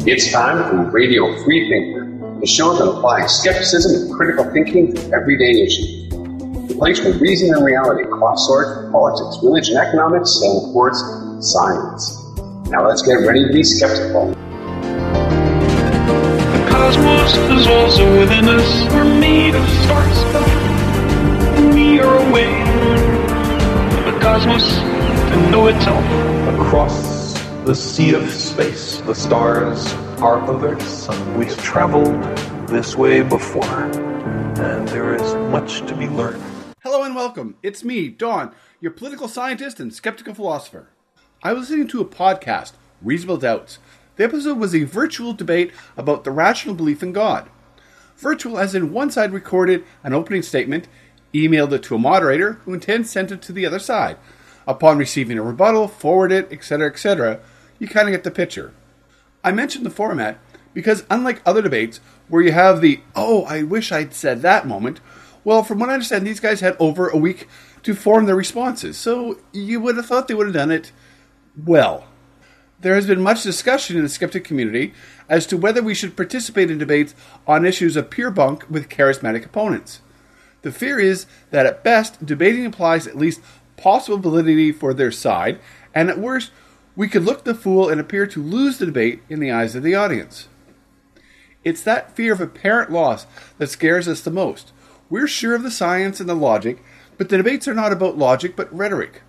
It's time for Radio Free Thinker, the show that applies skepticism and critical thinking to everyday issues. The place where reason and reality cross swords with politics, religion, economics, and of course, science. Now let's get ready to be skeptical. The cosmos is also within us. We're made of stars, and we are a way of the cosmos to know itself. Across the sea of space, the stars are others. We've traveled this way before, and there is much to be learned. Hello and welcome. It's me, Don, your political scientist and skeptical philosopher. I was listening to a podcast, Reasonable Doubts. The episode was a virtual debate about the rational belief in God. Virtual as in one side recorded an opening statement, emailed it to a moderator, who in turn sent it to the other side. Upon receiving a rebuttal, forwarded it, etc., etc., you kind of get the picture. I mentioned the format because unlike other debates where you have the, oh, I wish I'd said that moment, well, from what I understand, these guys had over a week to form their responses, so you would have thought they would have done it well. There has been much discussion in the skeptic community as to whether we should participate in debates on issues of pure bunk with charismatic opponents. The fear is that at best, debating implies at least possible validity for their side, and at worst, we could look the fool and appear to lose the debate in the eyes of the audience. It's that fear of apparent loss that scares us the most. We're sure of the science and the logic, but the debates are not about logic but rhetoric.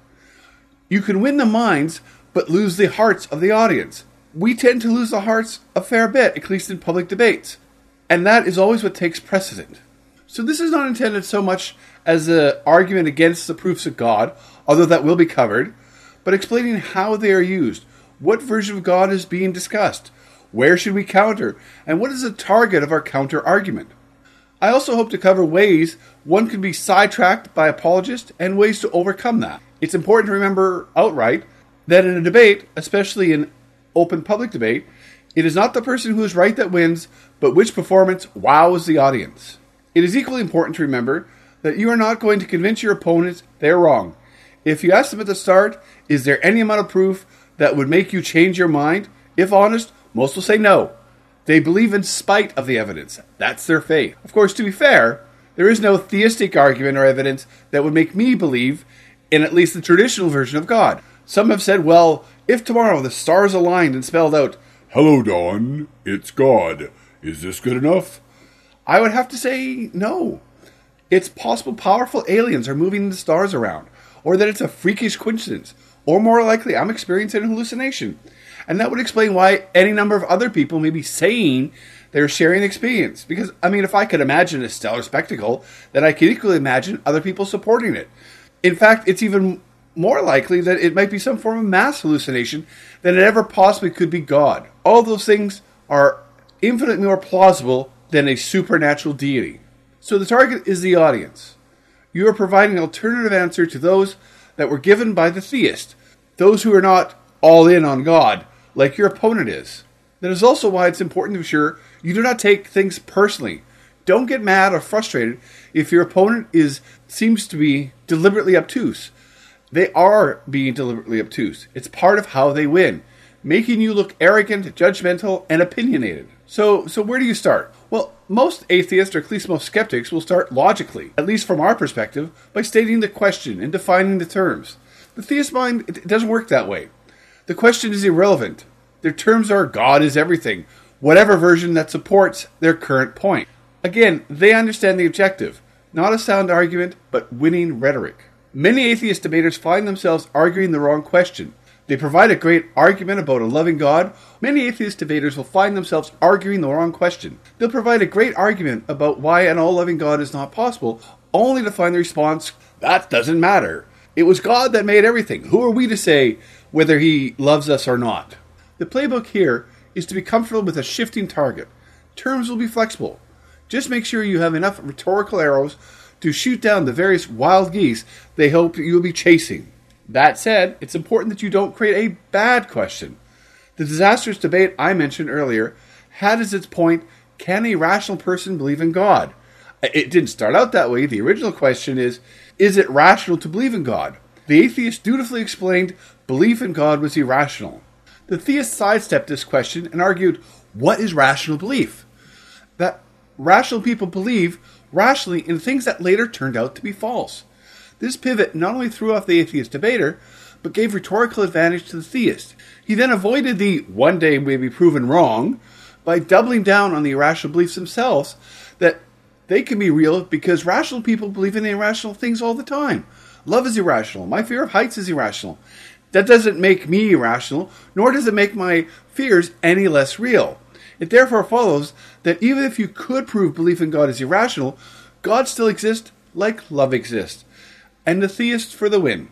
You can win the minds, but lose the hearts of the audience. We tend to lose the hearts a fair bit, at least in public debates, and that is always what takes precedent. So this is not intended so much as an argument against the proofs of God, although that will be covered, but explaining how they are used, what version of God is being discussed, where should we counter, and what is the target of our counter-argument. I also hope to cover ways one can be sidetracked by apologists and ways to overcome that. It's important to remember outright that in a debate, especially in open public debate, it is not the person who is right that wins, but which performance wows the audience. It is equally important to remember that you are not going to convince your opponents they're wrong. If you ask them at the start, is there any amount of proof that would make you change your mind? If honest, most will say no. They believe in spite of the evidence. That's their faith. Of course, to be fair, there is no theistic argument or evidence that would make me believe in at least the traditional version of God. Some have said, well, if tomorrow the stars aligned and spelled out, "Hello, Dawn, it's God. Is this good enough?" I would have to say no. It's possible powerful aliens are moving the stars around, or that it's a freakish coincidence, or more likely I'm experiencing an hallucination. And that would explain why any number of other people may be saying they're sharing the experience. Because, if I could imagine a stellar spectacle, then I could equally imagine other people supporting it. In fact, it's even more likely that it might be some form of mass hallucination than it ever possibly could be God. All those things are infinitely more plausible than a supernatural deity. So the target is the audience. You are providing an alternative answer to those that were given by the theist, those who are not all in on God, like your opponent is. That is also why it's important to be sure you do not take things personally. Don't get mad or frustrated if your opponent seems to be deliberately obtuse. They are being deliberately obtuse. It's part of how they win, making you look arrogant, judgmental, and opinionated. So where do you start? Well, most atheists, or at least most skeptics, will start logically, at least from our perspective, by stating the question and defining the terms. The theist mind, it doesn't work that way. The question is irrelevant. Their terms are God is everything, whatever version that supports their current point. Again, they understand the objective, not a sound argument, but winning rhetoric. Many atheist debaters find themselves arguing the wrong question. They provide a great argument about a loving God. Many atheist debaters will find themselves arguing the wrong question. They'll provide a great argument about why an all-loving God is not possible, only to find the response, that doesn't matter. It was God that made everything. Who are we to say whether he loves us or not? The playbook here is to be comfortable with a shifting target. Terms will be flexible. Just make sure you have enough rhetorical arrows to shoot down the various wild geese they hope you'll be chasing. That said, it's important that you don't create a bad question. The disastrous debate I mentioned earlier had as its point, can a rational person believe in God? It didn't start out that way. The original question is it rational to believe in God? The atheist dutifully explained belief in God was irrational. The theist sidestepped this question and argued, What is rational belief? That rational people believe rationally in things that later turned out to be false. This pivot not only threw off the atheist debater, but gave rhetorical advantage to the theist. He then avoided the one day may be proven wrong by doubling down on the irrational beliefs themselves that they can be real because rational people believe in irrational things all the time. Love is irrational. My fear of heights is irrational. That doesn't make me irrational, nor does it make my fears any less real. It therefore follows that even if you could prove belief in God is irrational, God still exists like love exists. And the theist for the win.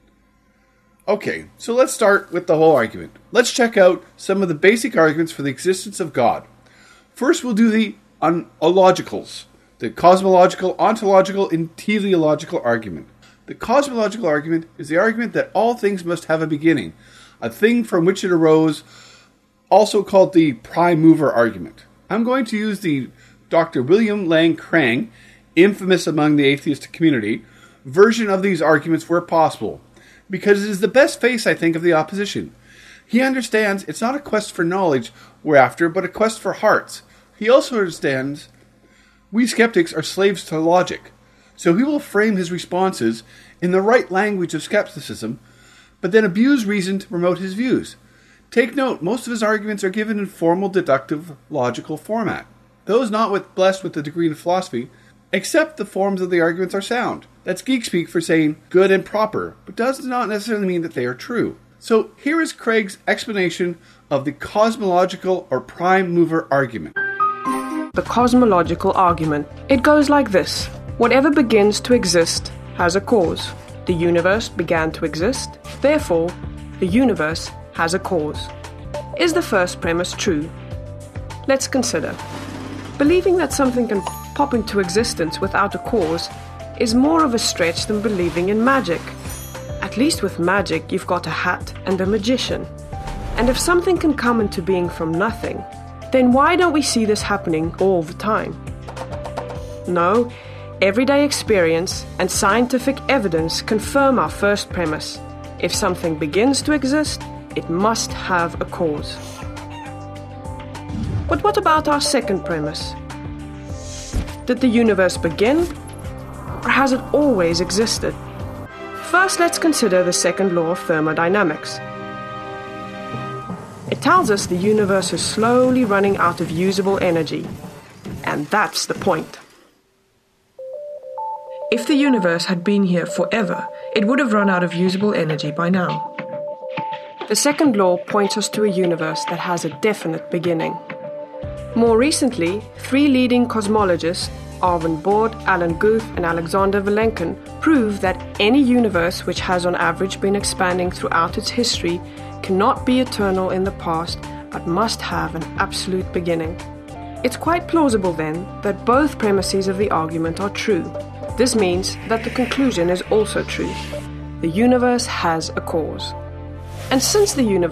Okay, so let's start with the whole argument. Let's check out some of the basic arguments for the existence of God. First, we'll do the logicals, the cosmological, ontological, and teleological argument. The cosmological argument is the argument that all things must have a beginning, a thing from which it arose, also called the prime mover argument. I'm going to use the Dr. William Lane Craig, infamous among the atheist community, version of these arguments where possible, because it is the best face, I think, of the opposition. He understands it's not a quest for knowledge we're after, but a quest for hearts. He also understands we skeptics are slaves to logic, so he will frame his responses in the right language of skepticism, but then abuse reason to promote his views. Take note, most of his arguments are given in formal, deductive, logical format. Those not blessed with a degree in philosophy accept the forms of the arguments are sound. That's geek speak for saying good and proper, but does not necessarily mean that they are true. So here is Craig's explanation of the cosmological or prime mover argument. The cosmological argument. It goes like this. Whatever begins to exist has a cause. The universe began to exist, therefore, the universe has a cause. Is the first premise true? Let's consider. Believing that something can pop into existence without a cause is more of a stretch than believing in magic. At least with magic, you've got a hat and a magician. And if something can come into being from nothing, then why don't we see this happening all the time? No, everyday experience and scientific evidence confirm our first premise. If something begins to exist, it must have a cause. But what about our second premise? Did the universe begin, or has it always existed? First, let's consider the second law of thermodynamics. It tells us the universe is slowly running out of usable energy, and that's the point. If the universe had been here forever, it would have run out of usable energy by now. The second law points us to a universe that has a definite beginning. More recently, 3 leading cosmologists, Arvind Borde, Alan Guth, and Alexander Vilenkin, prove that any universe which has on average been expanding throughout its history cannot be eternal in the past, but must have an absolute beginning. It's quite plausible then that both premises of the argument are true. This means that the conclusion is also true. The universe has a cause. And since the universe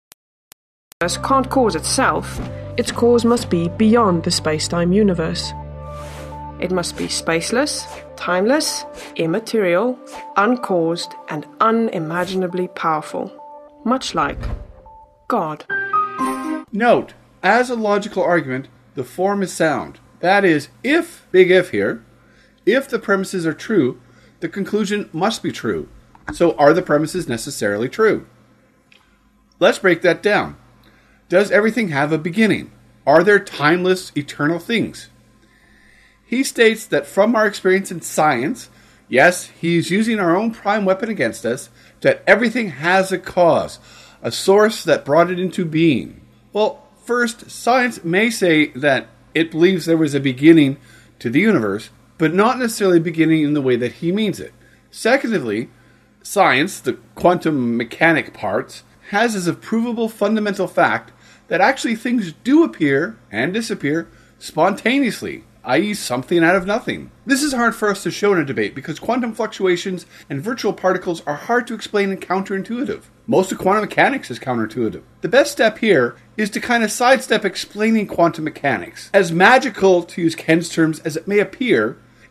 can't cause itself, its cause must be beyond the space-time universe. It must be spaceless, timeless, immaterial, uncaused, and unimaginably powerful. Much like God. Note, as a logical argument, the form is sound. That is, if, big if here, if the premises are true, the conclusion must be true. So are the premises necessarily true? Let's break that down. Does everything have a beginning? Are there timeless, eternal things? He states that from our experience in science, yes, he is using our own prime weapon against us, that everything has a cause, a source that brought it into being. Well, first, science may say that it believes there was a beginning to the universe, but not necessarily beginning in the way that he means it. Secondly, science, the quantum mechanic parts, has as a provable fundamental fact that actually things do appear and disappear spontaneously, i.e. something out of nothing. This is hard for us to show in a debate because quantum fluctuations and virtual particles are hard to explain and counterintuitive. Most of quantum mechanics is counterintuitive. The best step here is to kind of sidestep explaining quantum mechanics. As magical, to use Ken's terms, as it may appear,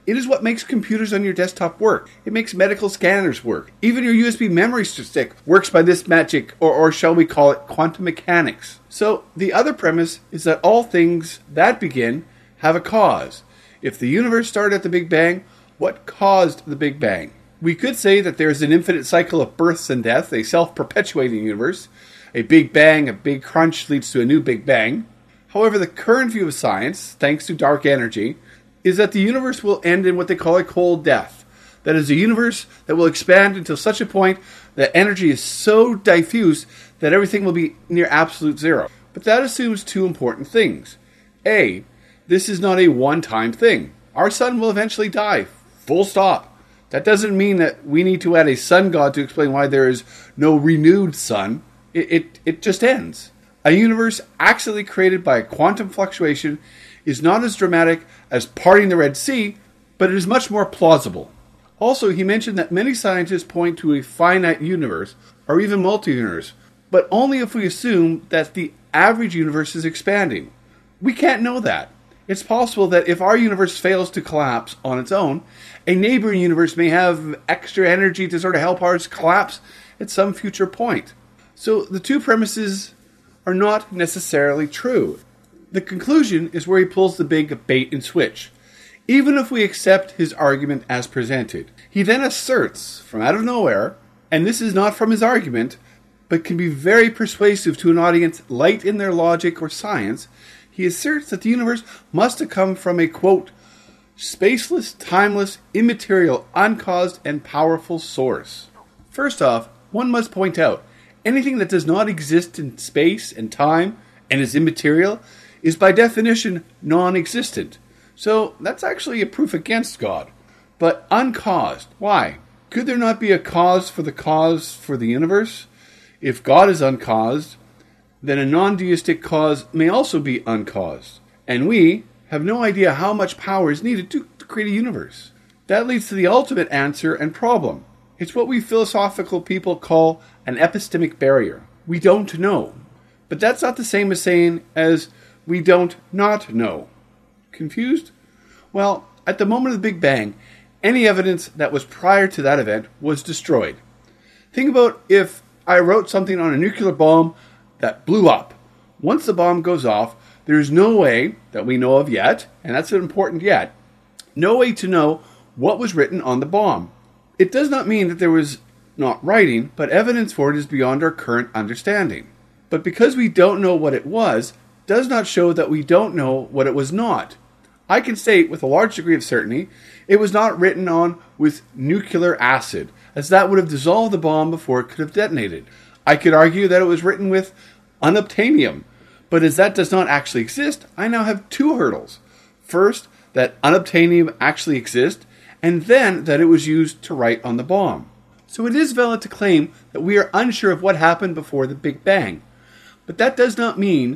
It is what makes computers on your desktop work. It makes medical scanners work. Even your USB memory stick works by this magic, or shall we call it quantum mechanics. So the other premise is that all things that begin have a cause. If the universe started at the Big Bang, what caused the Big Bang? We could say that there is an infinite cycle of births and death, a self-perpetuating universe. A Big Bang, a big crunch leads to a new Big Bang. However, the current view of science, thanks to dark energy, is that the universe will end in what they call a cold death. That is, a universe that will expand until such a point that energy is so diffuse that everything will be near absolute zero. But that assumes two important things. A, this is not a one-time thing. Our sun will eventually die. Full stop. That doesn't mean that we need to add a sun god to explain why there is no renewed sun. It just ends. A universe accidentally created by a quantum fluctuation is not as dramatic as parting the Red Sea, but it is much more plausible. Also, he mentioned that many scientists point to a finite universe, or even multi-universe, but only if we assume that the average universe is expanding. We can't know that. It's possible that if our universe fails to collapse on its own, a neighboring universe may have extra energy to sort of help ours collapse at some future point. So the two premises are not necessarily true. The conclusion is where he pulls the big bait and switch. Even if we accept his argument as presented, he then asserts from out of nowhere, and this is not from his argument, but can be very persuasive to an audience light in their logic or science, he asserts that the universe must have come from a, quote, spaceless, timeless, immaterial, uncaused, and powerful source. First off, one must point out, anything that does not exist in space and time and is immaterial is by definition non-existent. So that's actually a proof against God. But uncaused, why? Could there not be a cause for the universe? If God is uncaused, then a non-deistic cause may also be uncaused. And we have no idea how much power is needed to create a universe. That leads to the ultimate answer and problem. It's what we philosophical people call an epistemic barrier. We don't know. But that's not the same as saying as we don't not know. Confused? Well, at the moment of the Big Bang, any evidence that was prior to that event was destroyed. Think about if I wrote something on a nuclear bomb that blew up. Once the bomb goes off, there's no way that we know of yet, and that's important yet, no way to know what was written on the bomb. It does not mean that there was not writing, but evidence for it is beyond our current understanding. But because we don't know what it was, does not show that we don't know what it was not. I can state with a large degree of certainty it was not written on with nuclear acid, as that would have dissolved the bomb before it could have detonated. I could argue that it was written with unobtainium, but as that does not actually exist, I now have two hurdles. First, that unobtainium actually exists, and then that it was used to write on the bomb. So it is valid to claim that we are unsure of what happened before the Big Bang. But that does not mean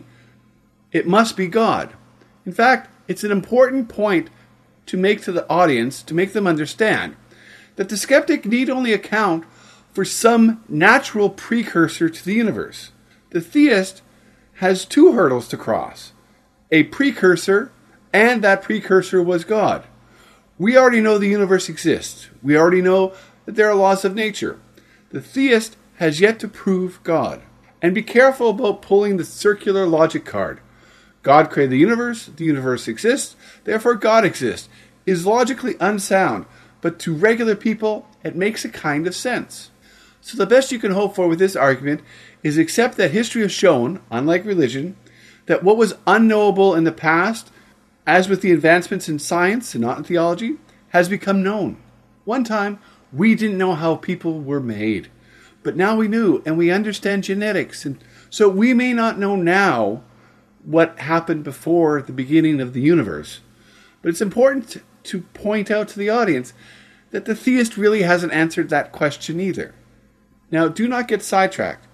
it must be God. In fact, it's an important point to make to the audience, to make them understand, that the skeptic need only account for some natural precursor to the universe. The theist has two hurdles to cross. A precursor, and that precursor was God. We already know the universe exists. We already know that there are laws of nature. The theist has yet to prove God. And be careful about pulling the circular logic card. God created the universe exists, therefore God exists, is logically unsound, but to regular people, it makes a kind of sense. So the best you can hope for with this argument is accept that history has shown, unlike religion, that what was unknowable in the past, as with the advancements in science and not in theology, has become known. One time, we didn't know how people were made, but now we knew, and we understand genetics, and so we may not know now what happened before the beginning of the universe. But it's important to point out to the audience that the theist really hasn't answered that question either. Now, do not get sidetracked.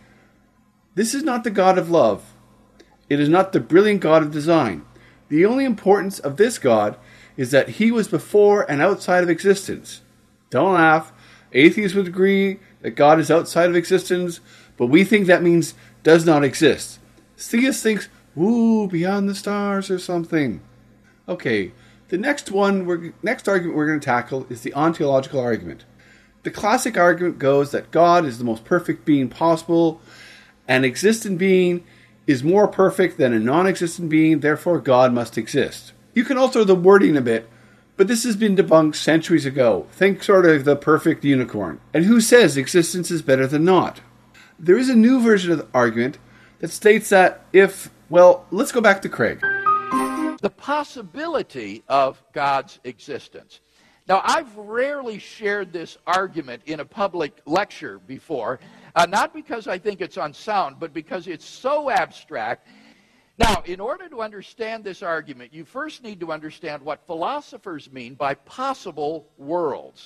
This is not the God of love. It is not the brilliant God of design. The only importance of this God is that he was before and outside of existence. Don't laugh. Atheists would agree that God is outside of existence, but we think that means does not exist. Theist thinks, beyond the stars or something. Okay, The next argument we're going to tackle is the ontological argument. The classic argument goes that God is the most perfect being possible. An existent being is more perfect than a non-existent being, therefore God must exist. You can alter the wording a bit, but this has been debunked centuries ago. Think sort of the perfect unicorn. And who says existence is better than not? There is a new version of the argument that states that let's go back to Craig. The possibility of God's existence. Now, I've rarely shared this argument in a public lecture before, not because I think it's unsound, but because it's so abstract. Now, in order to understand this argument, you first need to understand what philosophers mean by possible worlds.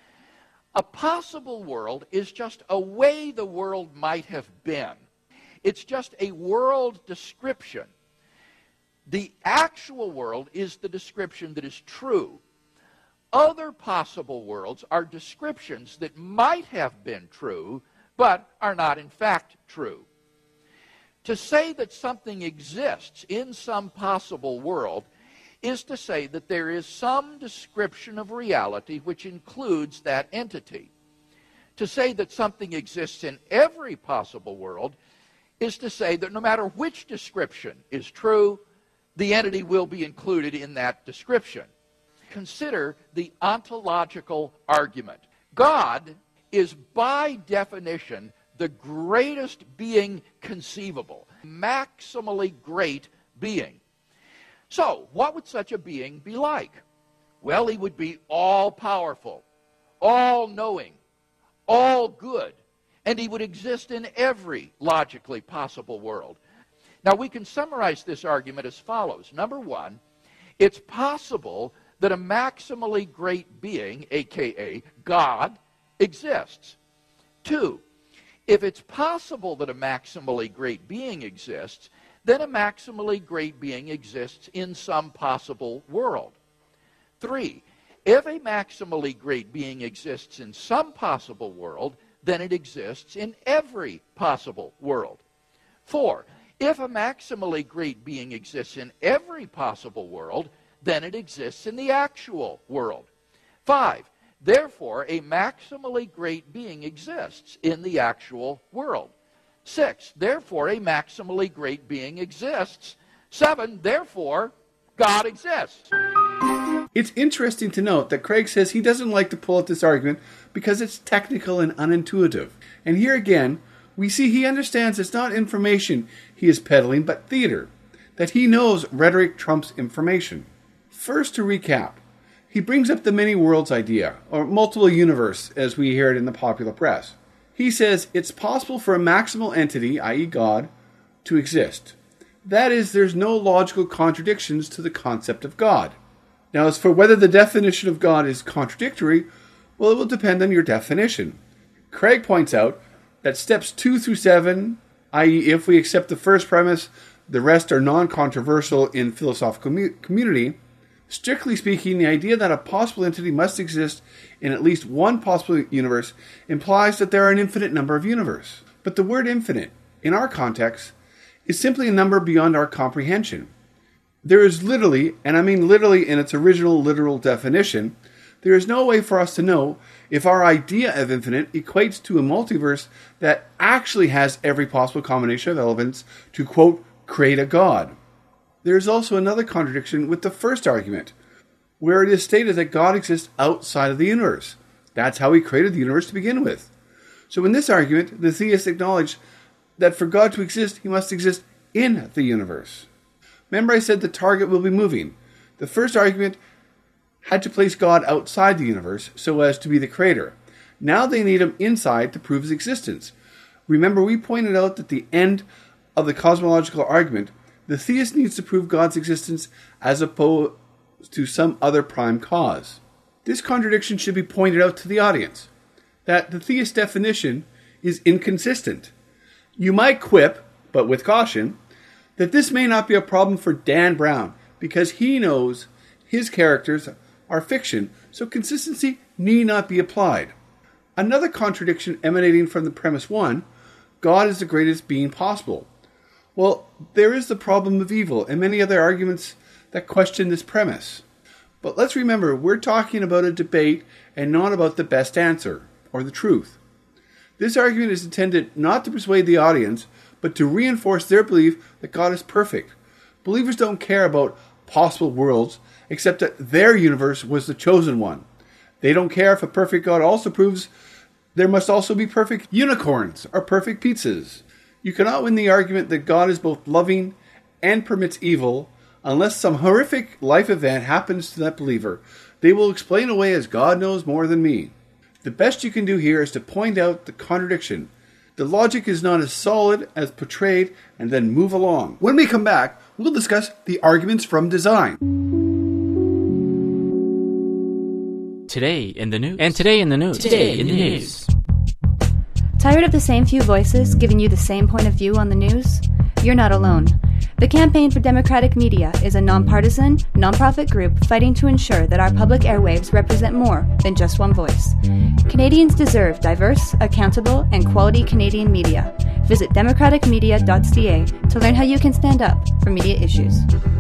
A possible world is just a way the world might have been. It's just a world description. The actual world is the description that is true. Other possible worlds are descriptions that might have been true, but are not in fact true. To say that something exists in some possible world is to say that there is some description of reality which includes that entity. To say that something exists in every possible world is to say that no matter which description is true, the entity will be included in that description. Consider the ontological argument. God is by definition the greatest being conceivable, maximally great being. So, what would such a being be like? Well, he would be all-powerful, all-knowing, all-good, and he would exist in every logically possible world. Now, we can summarize this argument as follows. Number one, it's possible that a maximally great being, a.k.a. God, exists. Two, if it's possible that a maximally great being exists, then a maximally great being exists in some possible world. Three, if a maximally great being exists in some possible world, then it exists in every possible world. Four, if a maximally great being exists in every possible world, then it exists in the actual world. Five, therefore, a maximally great being exists in the actual world. Six, therefore, a maximally great being exists. Seven, therefore, God exists. It's interesting to note that Craig says he doesn't like to pull out this argument because it's technical and unintuitive. And here again, we see he understands it's not information he is peddling, but theater. That he knows rhetoric trumps information. First, to recap, he brings up the many worlds idea, or multiple universe, as we hear it in the popular press. He says it's possible for a maximal entity, i.e. God, to exist. That is, there's no logical contradictions to the concept of God. Now, as for whether the definition of God is contradictory, well, it will depend on your definition. Craig points out that steps 2 through 7, i.e. if we accept the first premise, the rest are non-controversial in philosophical community. Strictly speaking, the idea that a possible entity must exist in at least one possible universe implies that there are an infinite number of universes. But the word infinite, in our context, is simply a number beyond our comprehension. There is literally, and I mean literally in its original literal definition, there is no way for us to know if our idea of infinite equates to a multiverse that actually has every possible combination of elements to, quote, create a God. There is also another contradiction with the first argument, where it is stated that God exists outside of the universe. That's how he created the universe to begin with. So in this argument, the theists acknowledge that for God to exist, he must exist in the universe. Remember I said the target will be moving. The first argument had to place God outside the universe so as to be the creator. Now they need him inside to prove his existence. Remember we pointed out that the end of the cosmological argument, the theist needs to prove God's existence as opposed to some other prime cause. This contradiction should be pointed out to the audience, that the theist definition is inconsistent. You might quip, but with caution, that this may not be a problem for Dan Brown, because he knows his characters are fiction, so consistency need not be applied. Another contradiction emanating from the premise 1, God is the greatest being possible. Well, there is the problem of evil and many other arguments that question this premise. But let's remember, we're talking about a debate and not about the best answer, or the truth. This argument is intended not to persuade the audience, but to reinforce their belief that God is perfect. Believers don't care about possible worlds, except that their universe was the chosen one. They don't care if a perfect God also proves there must also be perfect unicorns or perfect pizzas. You cannot win the argument that God is both loving and permits evil unless some horrific life event happens to that believer. They will explain away as God knows more than me. The best you can do here is to point out the contradiction. The logic is not as solid as portrayed, and then move along. When we come back, we'll discuss the arguments from design. Today in the news. And today in the news. Today in the news. Tired of the same few voices giving you the same point of view on the news? You're not alone. The Campaign for Democratic Media is a nonpartisan, nonprofit group fighting to ensure that our public airwaves represent more than just one voice. Canadians deserve diverse, accountable, and quality Canadian media. Visit democraticmedia.ca to learn how you can stand up for media issues.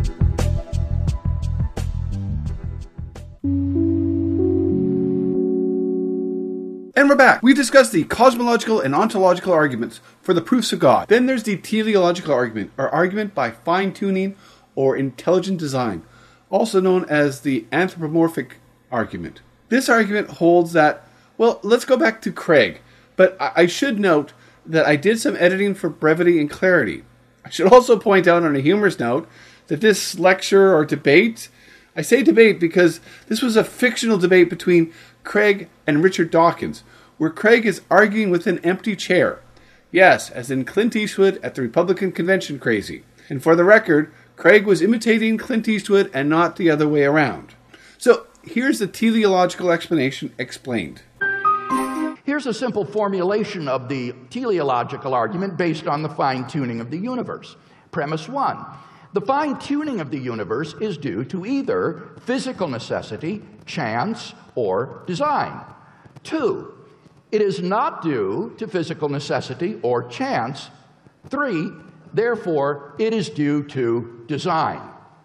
And we're back. We discussed the cosmological and ontological arguments for the proofs of God. Then there's the teleological argument, or argument by fine-tuning or intelligent design, also known as the anthropomorphic argument. This argument holds that, well, let's go back to Craig, but I should note that I did some editing for brevity and clarity. I should also point out on a humorous note that this lecture or debate, I say debate because this was a fictional debate between Craig and Richard Dawkins, where Craig is arguing with an empty chair. Yes, as in Clint Eastwood at the Republican convention crazy. And for the record, Craig was imitating Clint Eastwood and not the other way around. So here's the teleological explanation explained. Here's a simple formulation of the teleological argument based on the fine-tuning of the universe. Premise 1. The fine-tuning of the universe is due to either physical necessity, chance, or design. 2. It is not due to physical necessity or chance. 3. Therefore, it is due to design.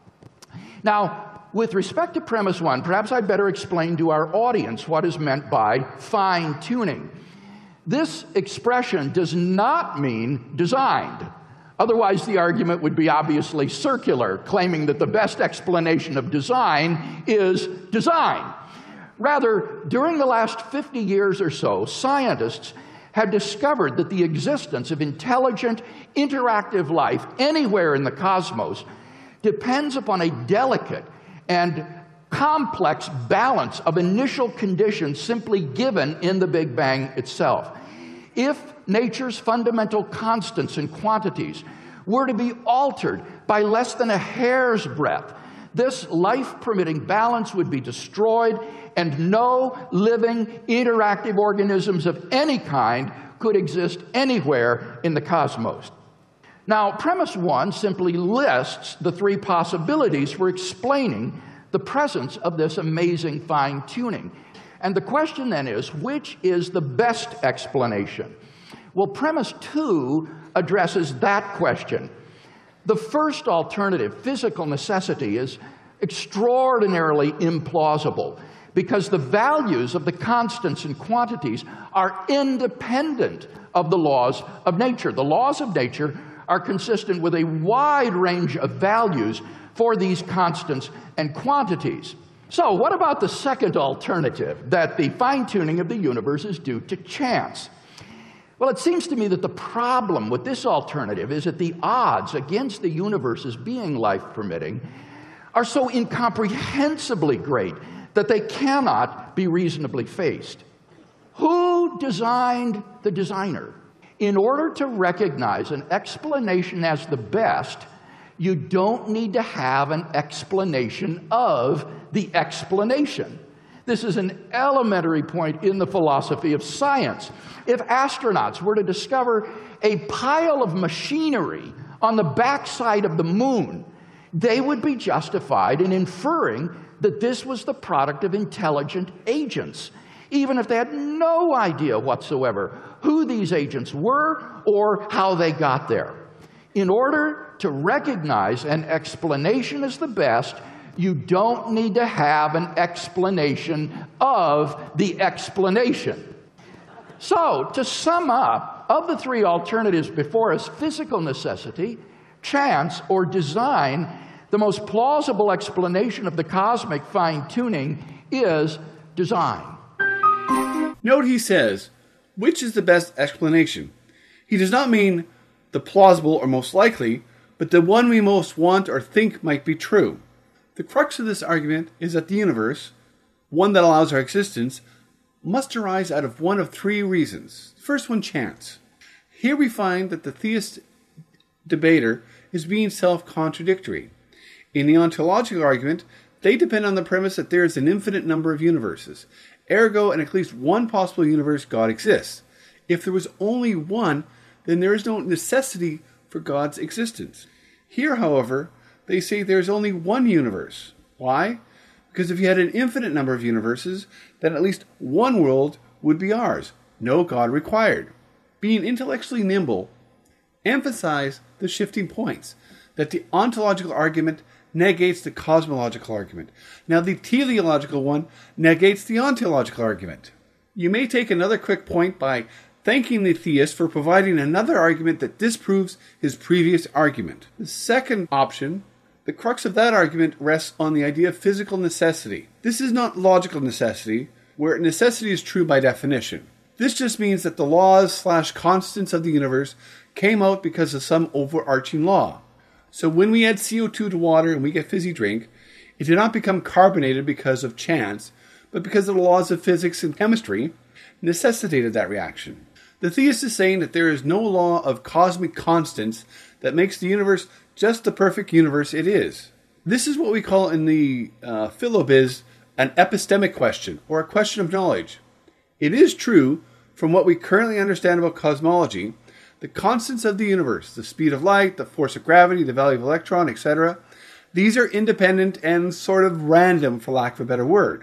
Now, with respect to premise 1, perhaps I'd better explain to our audience what is meant by fine-tuning. This expression does not mean designed. Otherwise, the argument would be obviously circular, claiming that the best explanation of design is design. Rather, during the last 50 years or so, scientists had discovered that the existence of intelligent, interactive life anywhere in the cosmos depends upon a delicate and complex balance of initial conditions simply given in the Big Bang itself. If nature's fundamental constants and quantities were to be altered by less than a hair's breadth, this life-permitting balance would be destroyed, and no living, interactive organisms of any kind could exist anywhere in the cosmos. Now, premise 1 simply lists the 3 possibilities for explaining the presence of this amazing fine-tuning. And the question then is, which is the best explanation? Well, premise 2 addresses that question. The first alternative, physical necessity, is extraordinarily implausible because the values of the constants and quantities are independent of the laws of nature. The laws of nature are consistent with a wide range of values for these constants and quantities. So, what about the second alternative, that the fine-tuning of the universe is due to chance? Well, it seems to me that the problem with this alternative is that the odds against the universe's being life-permitting are so incomprehensibly great that they cannot be reasonably faced. Who designed the designer? In order to recognize an explanation as the best, you don't need to have an explanation of the explanation. This is an elementary point in the philosophy of science. If astronauts were to discover a pile of machinery on the backside of the moon, they would be justified in inferring that this was the product of intelligent agents, even if they had no idea whatsoever who these agents were or how they got there. In order to recognize an explanation as the best, you don't need to have an explanation of the explanation. So, to sum up, of the three alternatives before us, physical necessity, chance, or design, the most plausible explanation of the cosmic fine-tuning is design. Note he says, which is the best explanation? He does not mean the plausible or most likely, but the one we most want or think might be true. The crux of this argument is that the universe, one that allows our existence, must arise out of one of three reasons. The first one, chance. Here we find that the theist debater is being self-contradictory. In the ontological argument, they depend on the premise that there is an infinite number of universes. Ergo, in at least one possible universe, God exists. If there was only one, then there is no necessity for God's existence. Here, however, they say there is only one universe. Why? Because if you had an infinite number of universes, then at least one world would be ours. No God required. Being intellectually nimble, emphasize the shifting points, that the ontological argument negates the cosmological argument. Now the teleological one negates the ontological argument. You may take another quick point by thanking the theist for providing another argument that disproves his previous argument. The second option, the crux of that argument rests on the idea of physical necessity. This is not logical necessity, where necessity is true by definition. This just means that the laws/constants of the universe came out because of some overarching law. So when we add CO2 to water and we get fizzy drink, it did not become carbonated because of chance, but because of the laws of physics and chemistry necessitated that reaction. The theist is saying that there is no law of cosmic constants that makes the universe just the perfect universe it is. This is what we call in the philo-biz an epistemic question, or a question of knowledge. It is true, from what we currently understand about cosmology, the constants of the universe, the speed of light, the force of gravity, the value of electron, etc., these are independent and sort of random, for lack of a better word.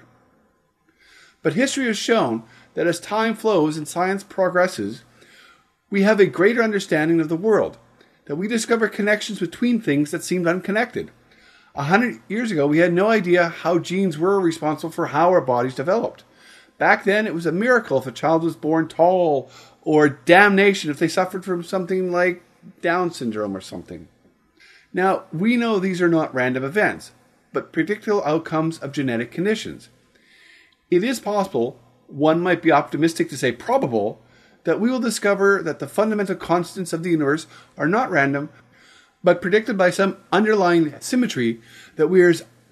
But history has shown that as time flows and science progresses, we have a greater understanding of the world, that we discover connections between things that seemed unconnected. 100 years ago, we had no idea how genes were responsible for how our bodies developed. Back then, it was a miracle if a child was born tall, or damnation if they suffered from something like Down syndrome or something. Now, we know these are not random events, but predictable outcomes of genetic conditions. It is possible, one might be optimistic to say probable, that we will discover that the fundamental constants of the universe are not random, but predicted by some underlying symmetry that we are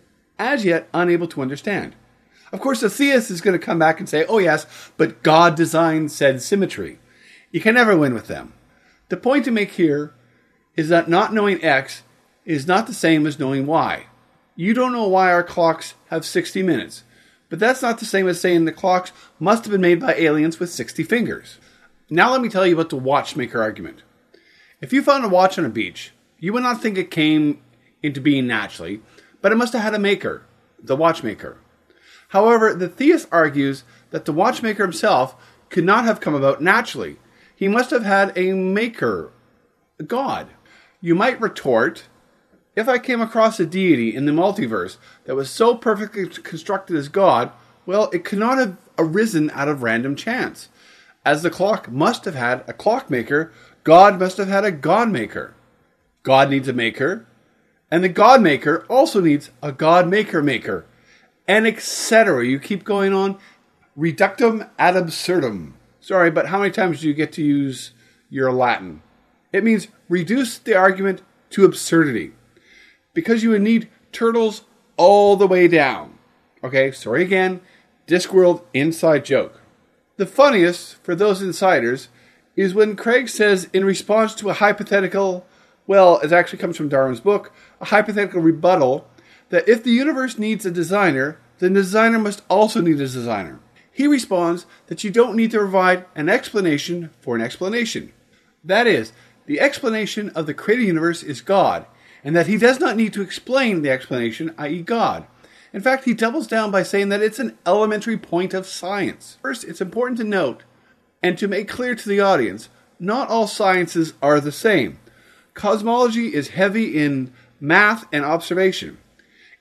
as yet unable to understand. Of course, the theist is going to come back and say, oh yes, but God designed said symmetry. You can never win with them. The point to make here is that not knowing X is not the same as knowing Y. You don't know why our clocks have 60 minutes, but that's not the same as saying the clocks must have been made by aliens with 60 fingers. Now let me tell you about the watchmaker argument. If you found a watch on a beach, you would not think it came into being naturally, but it must have had a maker, the watchmaker. However, the theist argues that the watchmaker himself could not have come about naturally. He must have had a maker, a god. You might retort, if I came across a deity in the multiverse that was so perfectly constructed as God, well, it could not have arisen out of random chance. As the clock must have had a clockmaker, God must have had a godmaker. God needs a maker, and the godmaker also needs a godmaker-maker, and etc. You keep going on. Reductum ad absurdum. Sorry, but how many times do you get to use your Latin? It means reduce the argument to absurdity. Because you would need turtles all the way down. Okay, sorry again. Discworld inside joke. The funniest, for those insiders, is when Craig says in response to a hypothetical, well, it actually comes from Darwin's book, a hypothetical rebuttal, that if the universe needs a designer, then the designer must also need a designer. He responds that you don't need to provide an explanation for an explanation. That is, the explanation of the created universe is God, and that he does not need to explain the explanation, i.e. God. In fact, he doubles down by saying that it's an elementary point of science. First, it's important to note, and to make clear to the audience, not all sciences are the same. Cosmology is heavy in math and observation.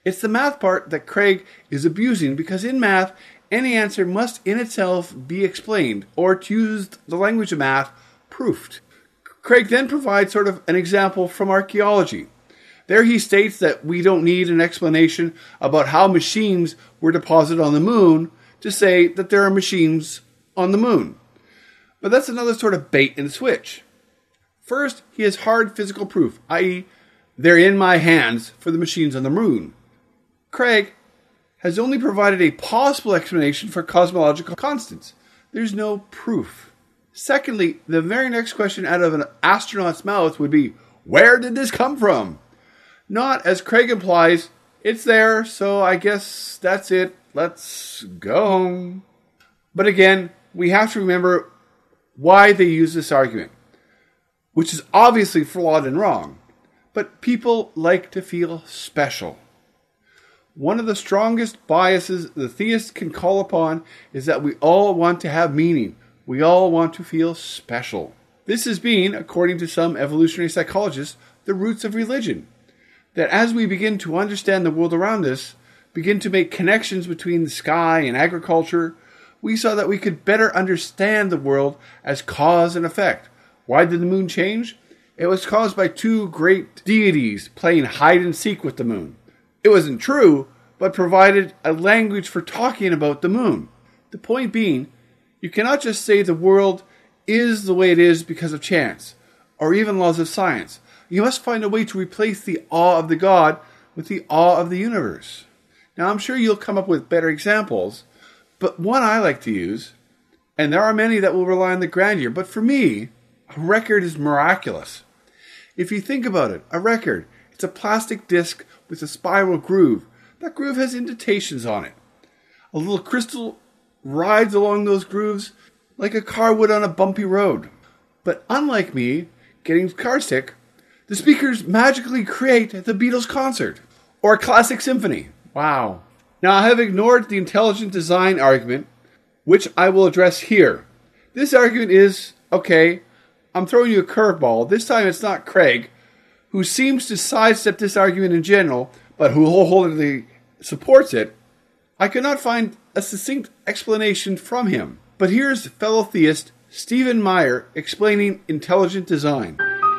It's the math part that Craig is abusing, because in math, any answer must in itself be explained, or to use the language of math, proofed. Craig then provides sort of an example from archaeology. There he states that we don't need an explanation about how machines were deposited on the moon to say that there are machines on the moon. But that's another sort of bait and switch. First, he has hard physical proof, i.e., they're in my hands for the machines on the moon. Craig has only provided a possible explanation for cosmological constants. There's no proof. Secondly, the very next question out of an astronaut's mouth would be, where did this come from? Not, as Craig implies, it's there, so I guess that's it. Let's go home. But again, we have to remember why they use this argument, which is obviously flawed and wrong. But people like to feel special. One of the strongest biases the theists can call upon is that we all want to have meaning. We all want to feel special. This has been, according to some evolutionary psychologists, the roots of religion. That as we begin to understand the world around us, begin to make connections between the sky and agriculture, we saw that we could better understand the world as cause and effect. Why did the moon change? It was caused by two great deities playing hide and seek with the moon. It wasn't true, but provided a language for talking about the moon. The point being, you cannot just say the world is the way it is because of chance, or even laws of science. You must find a way to replace the awe of the God with the awe of the universe. Now, I'm sure you'll come up with better examples, but one I like to use, and there are many that will rely on the grandeur, but for me, a record is miraculous. If you think about it, a record, it's a plastic disc with a spiral groove. That groove has indentations on it. A little crystal rides along those grooves like a car would on a bumpy road. But unlike me getting car sick, the speakers magically create the Beatles concert or a classic symphony. Wow. Now, I have ignored the intelligent design argument, which I will address here. This argument is, okay, I'm throwing you a curveball. This time it's not Craig, who seems to sidestep this argument in general, but who wholeheartedly supports it. I could not find a succinct explanation from him. But here's fellow theist Stephen Meyer explaining intelligent design.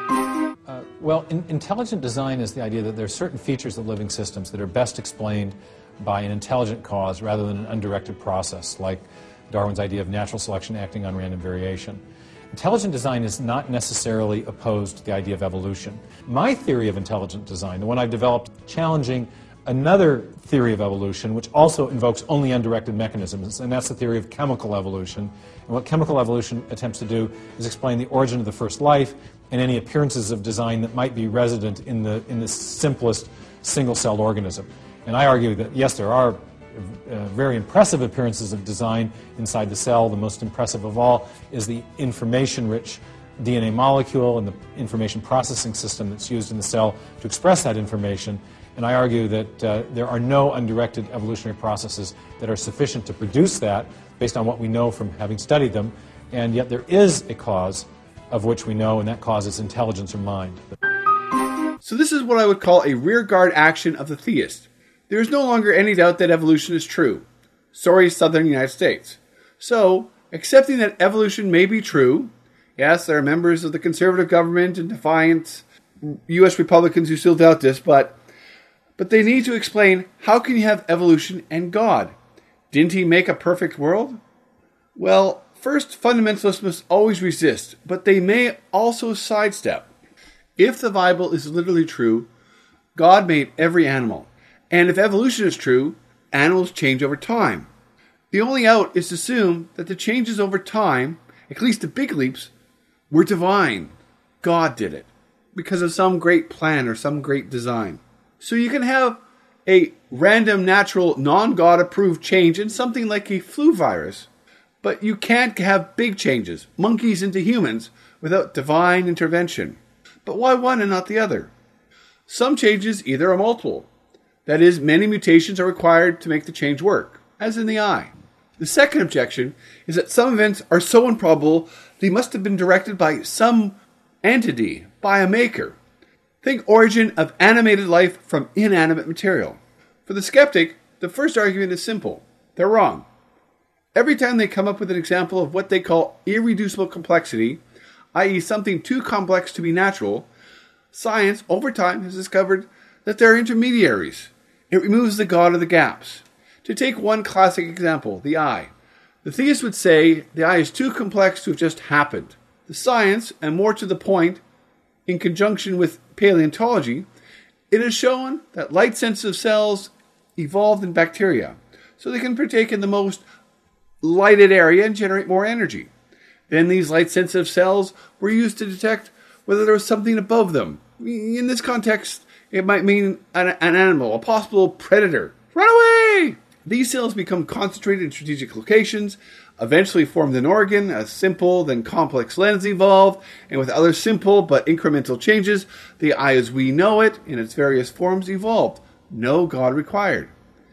Intelligent design is the idea that there are certain features of living systems that are best explained by an intelligent cause rather than an undirected process, like Darwin's idea of natural selection acting on random variation. Intelligent design is not necessarily opposed to the idea of evolution. My theory of intelligent design, the one I've developed challenging another theory of evolution, which also invokes only undirected mechanisms, and that's the theory of chemical evolution. And what chemical evolution attempts to do is explain the origin of the first life and any appearances of design that might be resident in the simplest single-celled organism. And I argue that, yes, there are very impressive appearances of design inside the cell. The most impressive of all is the information-rich DNA molecule and the information processing system that's used in the cell to express that information. And I argue that there are no undirected evolutionary processes that are sufficient to produce that based on what we know from having studied them. And yet there is a cause of which we know, and that cause is intelligence or mind. So this is what I would call a rearguard action of the theist. There is no longer any doubt that evolution is true. Sorry, Southern United States. So, accepting that evolution may be true, yes, there are members of the conservative government and defiant U.S. Republicans who still doubt this, but they need to explain, how can you have evolution and God? Didn't he make a perfect world? Well, first, fundamentalists must always resist, but they may also sidestep. If the Bible is literally true, God made every animal. And if evolution is true, animals change over time. The only out is to assume that the changes over time, at least the big leaps, were divine. God did it, because of some great plan or some great design. So you can have a random, natural, non-God approved change in something like a flu virus, but you can't have big changes, monkeys into humans, without divine intervention. But why one and not the other? Some changes either are multiple. That is, many mutations are required to make the change work, as in the eye. The second objection is that some events are so improbable they must have been directed by some entity, by a maker. Think origin of animated life from inanimate material. For the skeptic, the first argument is simple. They're wrong. Every time they come up with an example of what they call irreducible complexity, i.e. something too complex to be natural, science over time has discovered that there are intermediaries. It removes the God of the gaps. To take one classic example, the eye. The theist would say the eye is too complex to have just happened. The science, and more to the point, in conjunction with paleontology, it has shown that light-sensitive cells evolved in bacteria, so they can partake in the most lighted area and generate more energy. Then these light-sensitive cells were used to detect whether there was something above them. In this context, it might mean an animal, a possible predator. Run away! These cells become concentrated in strategic locations, eventually formed an organ, a simple then complex lens evolved, and with other simple but incremental changes, the eye as we know it, in its various forms, evolved. No God required.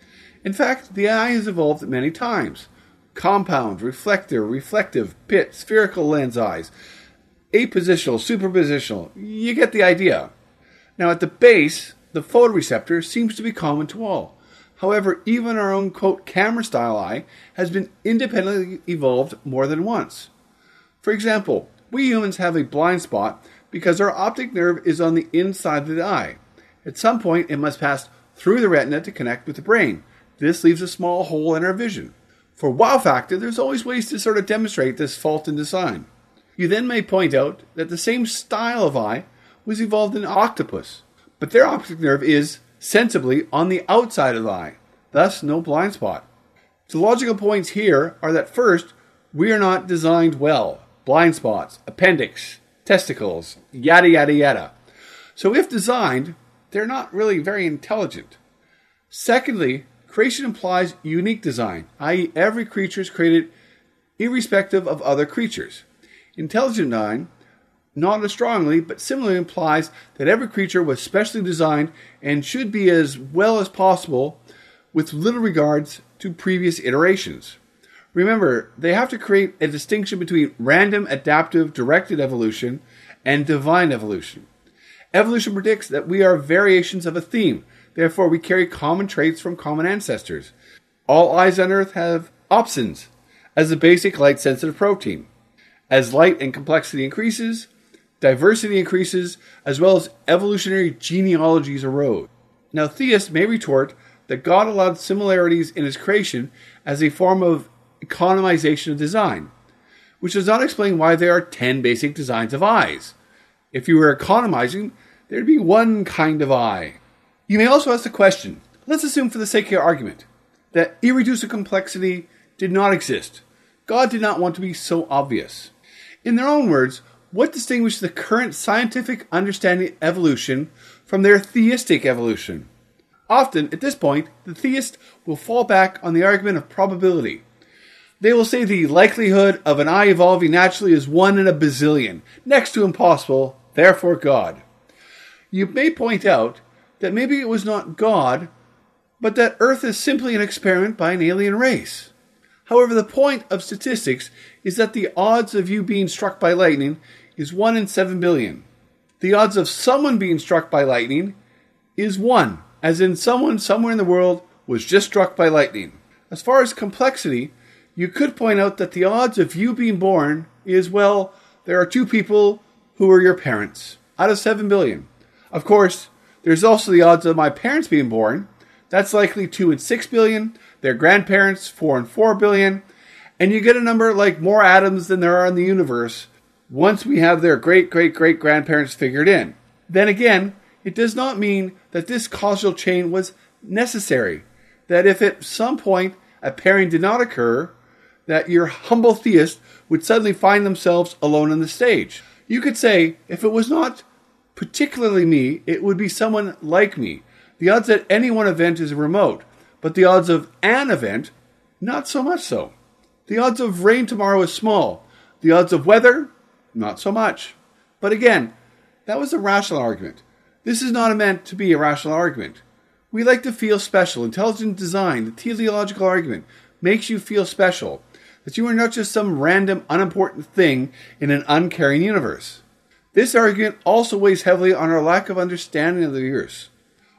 In fact, the eye has evolved many times. Compound, reflector, reflective, pit, spherical lens eyes, apositional, superpositional. You get the idea. Now at the base, the photoreceptor seems to be common to all. However, even our own, quote, camera-style eye has been independently evolved more than once. For example, we humans have a blind spot because our optic nerve is on the inside of the eye. At some point, it must pass through the retina to connect with the brain. This leaves a small hole in our vision. For wow factor, there's always ways to sort of demonstrate this fault in design. You then may point out that the same style of eye was evolved in octopus, but their optic nerve is, sensibly, on the outside of the eye, thus no blind spot. The logical points here are that first, we are not designed well. Blind spots, appendix, testicles, yada yada yada. So if designed, they're not really very intelligent. Secondly, creation implies unique design, i.e. every creature is created irrespective of other creatures. Intelligent design, not as strongly, but similarly implies that every creature was specially designed and should be as well as possible with little regards to previous iterations. Remember, they have to create a distinction between random, adaptive, directed evolution and divine evolution. Evolution predicts that we are variations of a theme. Therefore, we carry common traits from common ancestors. All eyes on Earth have opsins as a basic light-sensitive protein. As light and complexity increases, diversity increases, as well as evolutionary genealogies erode. Now, theists may retort that God allowed similarities in his creation as a form of economization of design, which does not explain why there are 10 basic designs of eyes. If you were economizing, there'd be one kind of eye. You may also ask the question, let's assume for the sake of your argument, that irreducible complexity did not exist. God did not want to be so obvious. In their own words, what distinguishes the current scientific understanding of evolution from their theistic evolution? Often, at this point, the theist will fall back on the argument of probability. They will say the likelihood of an eye evolving naturally is 1 in a bazillion, next to impossible, therefore God. You may point out that maybe it was not God, but that Earth is simply an experiment by an alien race. However, the point of statistics is that the odds of you being struck by lightning is 1 in 7 billion. The odds of someone being struck by lightning is 1, as in someone somewhere in the world was just struck by lightning. As far as complexity, you could point out that the odds of you being born is, well, there are 2 people who are your parents, out of 7 billion. Of course, there's also the odds of my parents being born. That's likely 2 in 6 billion. Their grandparents, 4 in 4 billion. And you get a number like more atoms than there are in the universe once we have their great-great-great-grandparents figured in. Then again, it does not mean that this causal chain was necessary. That if at some point a pairing did not occur, that your humble theist would suddenly find themselves alone on the stage. You could say, if it was not particularly me, it would be someone like me. The odds that any one event is remote, but the odds of an event, not so much so. The odds of rain tomorrow is small. The odds of weather, not so much. But again, that was a rational argument. This is not meant to be a rational argument. We like to feel special. Intelligent design, the teleological argument, makes you feel special. That you are not just some random, unimportant thing in an uncaring universe. This argument also weighs heavily on our lack of understanding of the universe.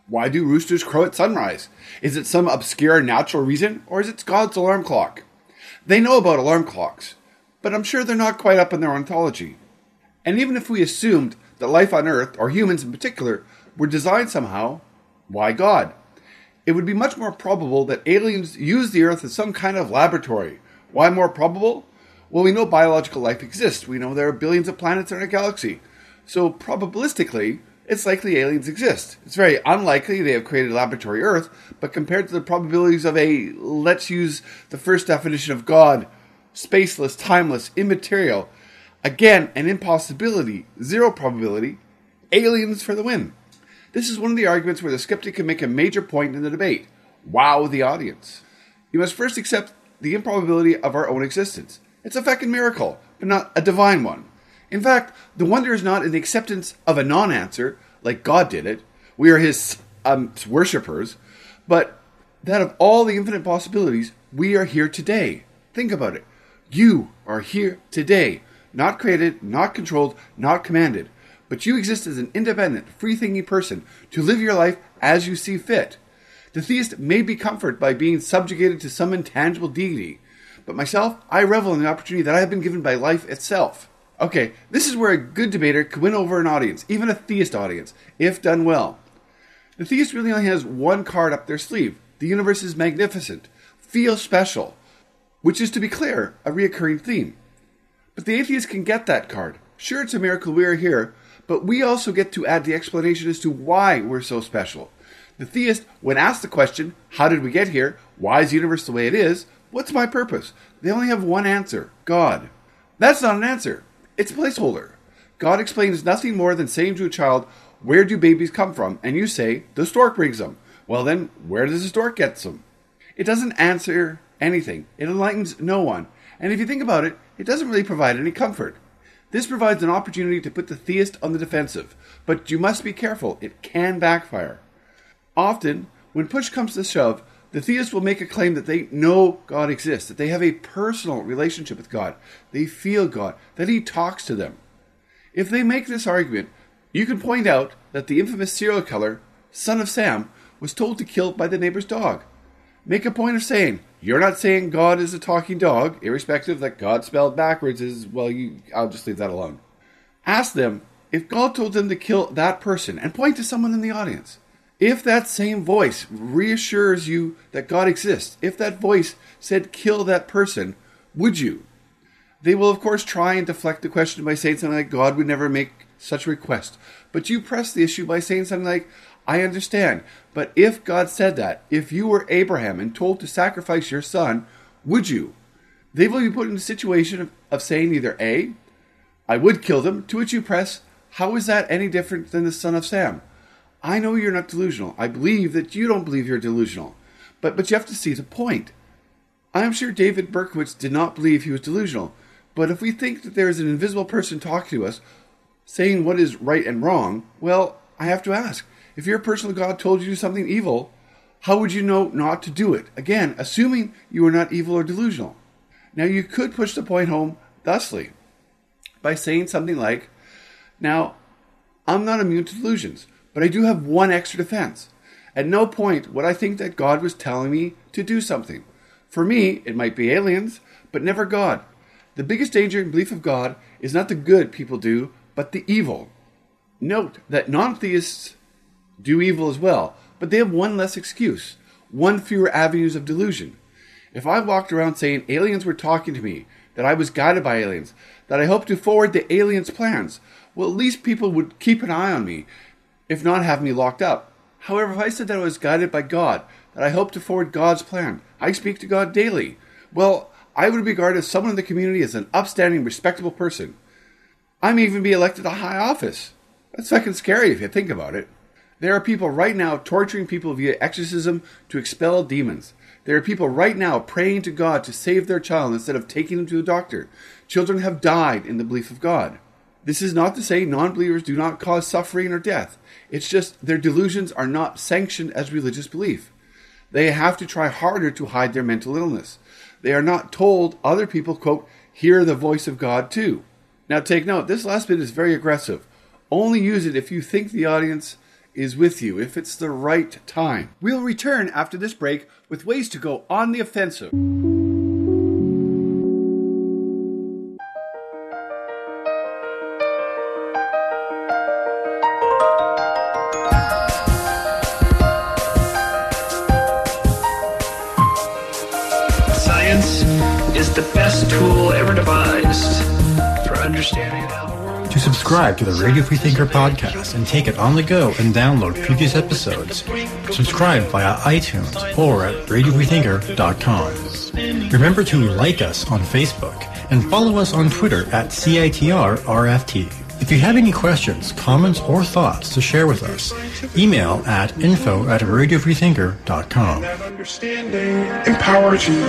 Why do roosters crow at sunrise? Is it some obscure natural reason, or is it God's alarm clock? They know about alarm clocks, but I'm sure they're not quite up in their ontology. And even if we assumed that life on Earth, or humans in particular, were designed somehow, why God? It would be much more probable that aliens use the Earth as some kind of laboratory. Why more probable? Well, we know biological life exists. We know there are billions of planets in our galaxy. So probabilistically, it's likely aliens exist. It's very unlikely they have created laboratory Earth, but compared to the probabilities of let's use the first definition of God, spaceless, timeless, immaterial, again, an impossibility, zero probability, aliens for the win. This is one of the arguments where the skeptic can make a major point in the debate. Wow the audience. You must first accept the improbability of our own existence. It's a feckin' miracle, but not a divine one. In fact, the wonder is not in the acceptance of a non-answer, like God did it. We are his worshippers. But that of all the infinite possibilities, we are here today. Think about it. You are here today. Not created, not controlled, not commanded. But you exist as an independent, free-thinking person to live your life as you see fit. The theist may be comforted by being subjugated to some intangible deity. But myself, I revel in the opportunity that I have been given by life itself. Okay, this is where a good debater can win over an audience, even a theist audience, if done well. The theist really only has one card up their sleeve. The universe is magnificent. Feel special. Which is, to be clear, a reoccurring theme. But the atheist can get that card. Sure, it's a miracle we are here, but we also get to add the explanation as to why we're so special. The theist, when asked the question, how did we get here? Why is the universe the way it is? What's my purpose? They only have one answer, God. That's not an answer. It's a placeholder. God explains nothing more than saying to a child, where do babies come from? And you say, the stork brings them. Well then, where does the stork get them? It doesn't answer anything. It enlightens no one. And if you think about it, it doesn't really provide any comfort. This provides an opportunity to put the theist on the defensive. But you must be careful. It can backfire. Often, when push comes to shove, the theist will make a claim that they know God exists, that they have a personal relationship with God, they feel God, that He talks to them. If they make this argument, you can point out that the infamous serial killer, Son of Sam, was told to kill by the neighbor's dog. Make a point of saying, you're not saying God is a talking dog, irrespective that God spelled backwards is, well, I'll just leave that alone. Ask them if God told them to kill that person, and point to someone in the audience. If that same voice reassures you that God exists, if that voice said kill that person, would you? They will of course try and deflect the question by saying something like God would never make such a request. But you press the issue by saying something like, I understand, but if God said that, if you were Abraham and told to sacrifice your son, would you? They will be put in a situation of saying either A, I would kill them, to which you press, how is that any different than the Son of Sam? I know you're not delusional. I believe that you don't believe you're delusional. But you have to see the point. I am sure David Berkowitz did not believe he was delusional. But if we think that there is an invisible person talking to us, saying what is right and wrong, well, I have to ask, if your personal God told you to do something evil, how would you know not to do it? Again, assuming you are not evil or delusional. Now, you could push the point home thusly, by saying something like, now, I'm not immune to delusions, but I do have one extra defense. At no point would I think that God was telling me to do something. For me, it might be aliens, but never God. The biggest danger in belief of God is not the good people do, but the evil. Note that non-theists do evil as well, but they have one less excuse, one fewer avenues of delusion. If I walked around saying aliens were talking to me, that I was guided by aliens, that I hoped to forward the aliens' plans, well, at least people would keep an eye on me, if not have me locked up. However, if I said that I was guided by God, that I hope to forward God's plan, I speak to God daily, well, I would be regarded as someone in the community as an upstanding, respectable person. I may even be elected to a high office. That's fucking scary if you think about it. There are people right now torturing people via exorcism to expel demons. There are people right now praying to God to save their child instead of taking them to a doctor. Children have died in the belief of God. This is not to say non-believers do not cause suffering or death. It's just their delusions are not sanctioned as religious belief. They have to try harder to hide their mental illness. They are not told other people, quote, hear the voice of God too. Now take note, this last bit is very aggressive. Only use it if you think the audience is with you if it's the right time. We'll return after this break with ways to go on the offensive. Science is the best tool ever devised for understanding how the world. To subscribe to the Radio Freethinker podcast and take it on the go and download previous episodes, subscribe via iTunes or at radiofreethinker.com. Remember to like us on Facebook and follow us on Twitter at CITRRFT. If you have any questions, comments, or thoughts to share with us, email at info@radiofreethinker.com. That understanding empowers you.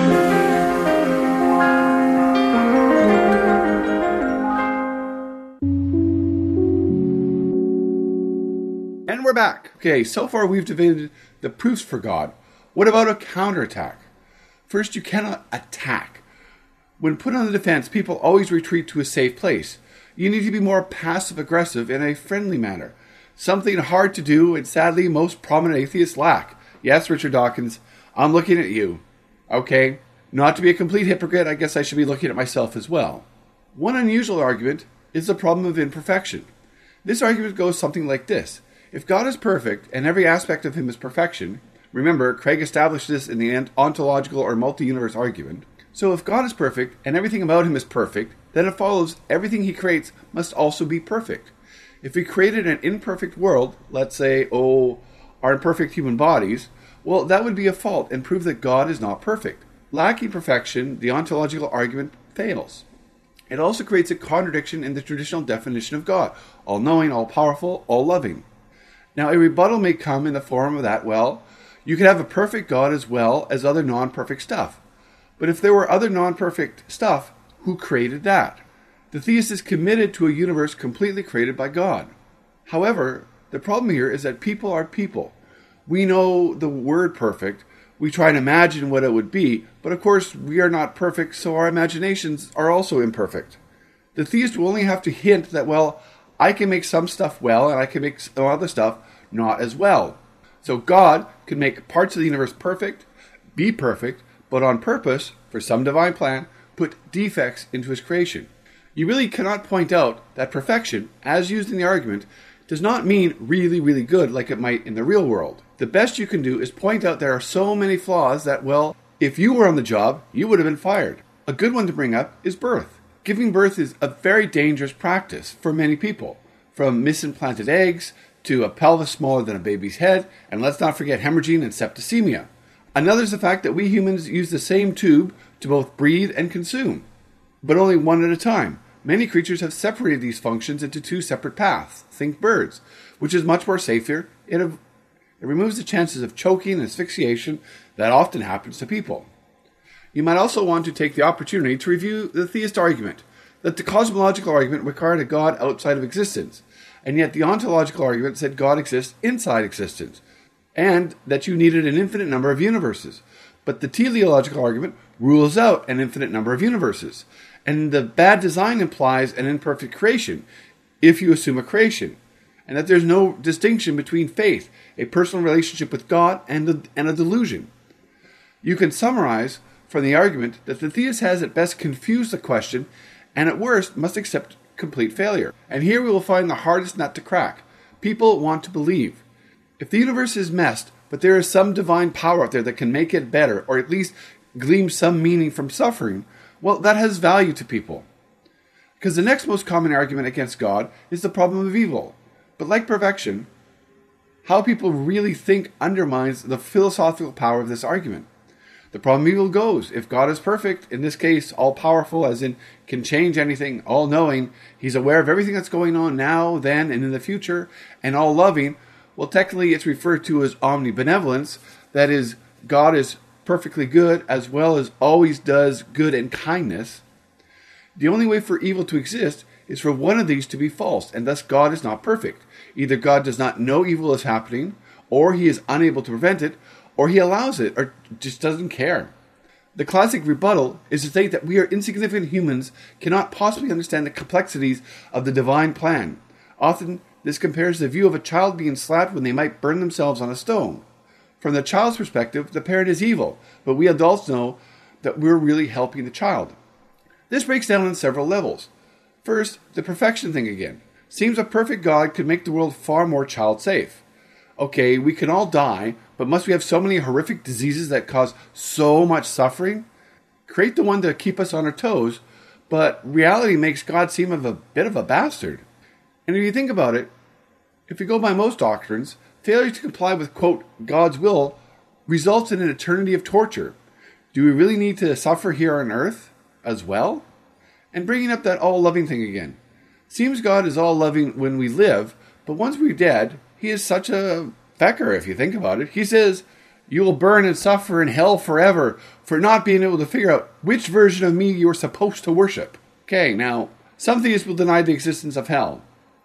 And we're back. Okay, so far we've debated the proofs for God. What about a counterattack? First, you cannot attack. When put on the defense, people always retreat to a safe place. You need to be more passive-aggressive in a friendly manner. Something hard to do and sadly most prominent atheists lack. Yes, Richard Dawkins, I'm looking at you. Okay, not to be a complete hypocrite, I guess I should be looking at myself as well. One unusual argument is the problem of imperfection. This argument goes something like this. If God is perfect and every aspect of him is perfection, remember, Craig established this in the ontological or multi-universe argument. So if God is perfect and everything about him is perfect, then it follows everything he creates must also be perfect. If he created an imperfect world, let's say, our imperfect human bodies, well, that would be a fault and prove that God is not perfect. Lacking perfection, the ontological argument fails. It also creates a contradiction in the traditional definition of God, all-knowing, all-powerful, all-loving. Now, a rebuttal may come in the form of that, well, you could have a perfect God as well as other non-perfect stuff. But if there were other non-perfect stuff, who created that? The theist is committed to a universe completely created by God. However, the problem here is that people are people. We know the word perfect. We try and imagine what it would be, but of course we are not perfect, so our imaginations are also imperfect. The theist will only have to hint that, well, I can make some stuff well, and I can make some other stuff not as well. So God can make parts of the universe perfect, be perfect, but on purpose, for some divine plan, put defects into his creation. You really cannot point out that perfection, as used in the argument, does not mean really, really good like it might in the real world. The best you can do is point out there are so many flaws that, well, if you were on the job, you would have been fired. A good one to bring up is birth. Giving birth is a very dangerous practice for many people, from misimplanted eggs to a pelvis smaller than a baby's head, and let's not forget hemorrhaging and septicemia. Another is the fact that we humans use the same tube to both breathe and consume, but only one at a time. Many creatures have separated these functions into two separate paths, think birds, which is much more safer. It removes the chances of choking and asphyxiation that often happens to people. You might also want to take the opportunity to review the theist argument, that the cosmological argument required a God outside of existence, and yet the ontological argument said God exists inside existence, and that you needed an infinite number of universes. But the teleological argument rules out an infinite number of universes, and the bad design implies an imperfect creation, if you assume a creation, and that there's no distinction between faith, a personal relationship with God, and a delusion. You can summarize from the argument that the theist has at best confused the question, and at worst must accept complete failure. And here we will find the hardest nut to crack. People want to believe. If the universe is messed, but there is some divine power out there that can make it better, or at least glean some meaning from suffering, well, that has value to people. Because the next most common argument against God is the problem of evil. But like perfection, how people really think undermines the philosophical power of this argument. The problem of evil goes, if God is perfect, in this case all-powerful, as in can change anything, all-knowing, he's aware of everything that's going on now, then, and in the future, and all-loving, well, technically it's referred to as omnibenevolence, that is, God is perfectly good as well as always does good and kindness. The only way for evil to exist is for one of these to be false, and thus God is not perfect. Either God does not know evil is happening, or he is unable to prevent it, or he allows it, or just doesn't care. The classic rebuttal is to state that we are insignificant humans cannot possibly understand the complexities of the divine plan. Often, This compares the view of a child being slapped when they might burn themselves on a stone. From the child's perspective, the parent is evil, but we adults know that we're really helping the child. This breaks down on several levels. First, the perfection thing again. Seems a perfect God could make the world far more child-safe. Okay, we can all die, but must we have so many horrific diseases that cause so much suffering? Create the one to keep us on our toes, but reality makes God seem a bit of a bastard. And if you think about it, if you go by most doctrines, failure to comply with, quote, God's will results in an eternity of torture. Do we really need to suffer here on earth as well? And bringing up that all-loving thing again. Seems God is all-loving when we live, but once we're dead, he is such a fecker if you think about it. He says, you will burn and suffer in hell forever for not being able to figure out which version of me you are supposed to worship. Okay, now, some theists will deny the existence of hell.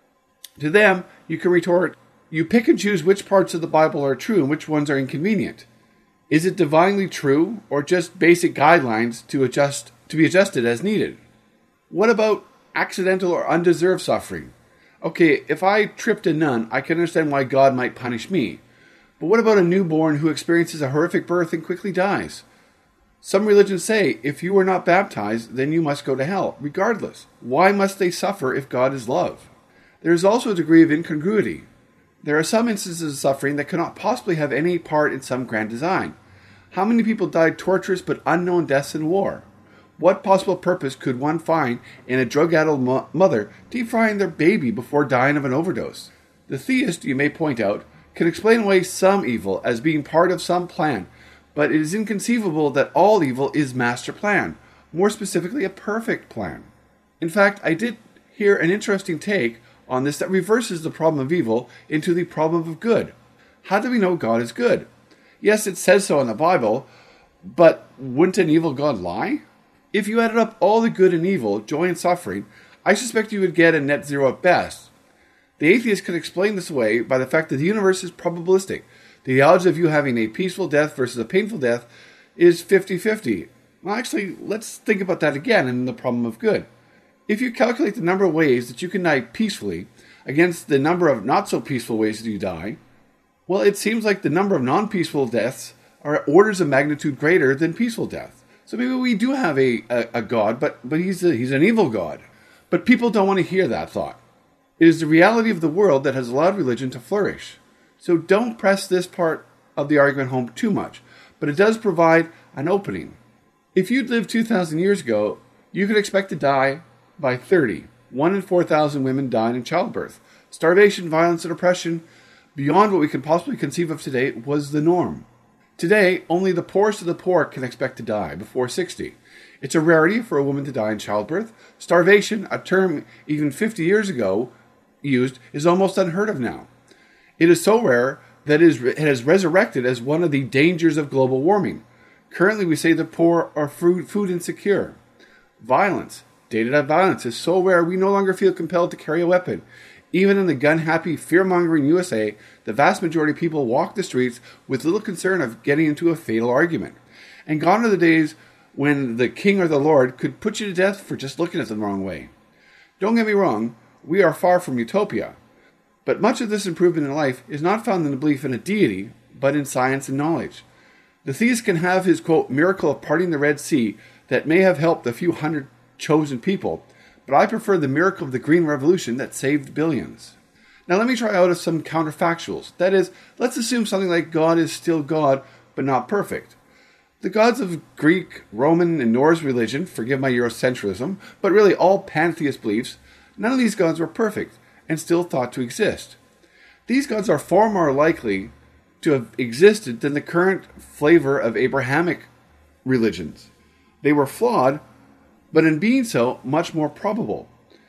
To them, you can retort, you pick and choose which parts of the Bible are true and which ones are inconvenient. Is it divinely true, or just basic guidelines to be adjusted as needed? What about accidental or undeserved suffering? Okay, if I tripped a nun, I can understand why God might punish me. But what about a newborn who experiences a horrific birth and quickly dies? Some religions say, if you are not baptized, then you must go to hell, regardless. Why must they suffer if God is love? There is also a degree of incongruity. There are some instances of suffering that cannot possibly have any part in some grand design. How many people died torturous but unknown deaths in war? What possible purpose could one find in a drug-addled mother deep-frying their baby before dying of an overdose? The theist, you may point out, can explain away some evil as being part of some plan, but it is inconceivable that all evil is master plan, more specifically a perfect plan. In fact, I did hear an interesting take on this that reverses the problem of evil into the problem of good. How do we know God is good? Yes, it says so in the Bible, but wouldn't an evil God lie? If you added up all the good and evil, joy and suffering, I suspect you would get a net zero at best. The atheist could explain this away by the fact that the universe is probabilistic. The odds of you having a peaceful death versus a painful death is 50-50. Well, actually, let's think about that again in the problem of good. If you calculate the number of ways that you can die peacefully against the number of not-so-peaceful ways that you die, well, it seems like the number of non-peaceful deaths are orders of magnitude greater than peaceful death. So maybe we do have a God, but he's an evil God. But people don't want to hear that thought. It is the reality of the world that has allowed religion to flourish. So don't press this part of the argument home too much, but it does provide an opening. If you'd lived 2,000 years ago, you could expect to die by 30. 1 in 4,000 women died in childbirth. Starvation, violence, and oppression, beyond what we can possibly conceive of today, was the norm. Today, only the poorest of the poor can expect to die before 60. It's a rarity for a woman to die in childbirth. Starvation, a term even 50 years ago used, is almost unheard of now. It is so rare that it has resurrected as one of the dangers of global warming. Currently, we say the poor are food insecure. Violence, day-to-day violence, is so rare we no longer feel compelled to carry a weapon. Even in the gun-happy, fear-mongering USA, the vast majority of people walk the streets with little concern of getting into a fatal argument. And gone are the days when the king or the lord could put you to death for just looking at them the wrong way. Don't get me wrong, we are far from utopia. But much of this improvement in life is not found in the belief in a deity, but in science and knowledge. The theist can have his, quote, miracle of parting the Red Sea that may have helped a few hundred chosen people, but I prefer the miracle of the Green Revolution that saved billions. Now let me try out some counterfactuals. That is, let's assume something like God is still God, but not perfect. The gods of Greek, Roman, and Norse religion, forgive my Eurocentrism, but really all pantheist beliefs, none of these gods were perfect and still thought to exist. These gods are far more likely to have existed than the current flavor of Abrahamic religions. They were flawed, but in being so, much more probable,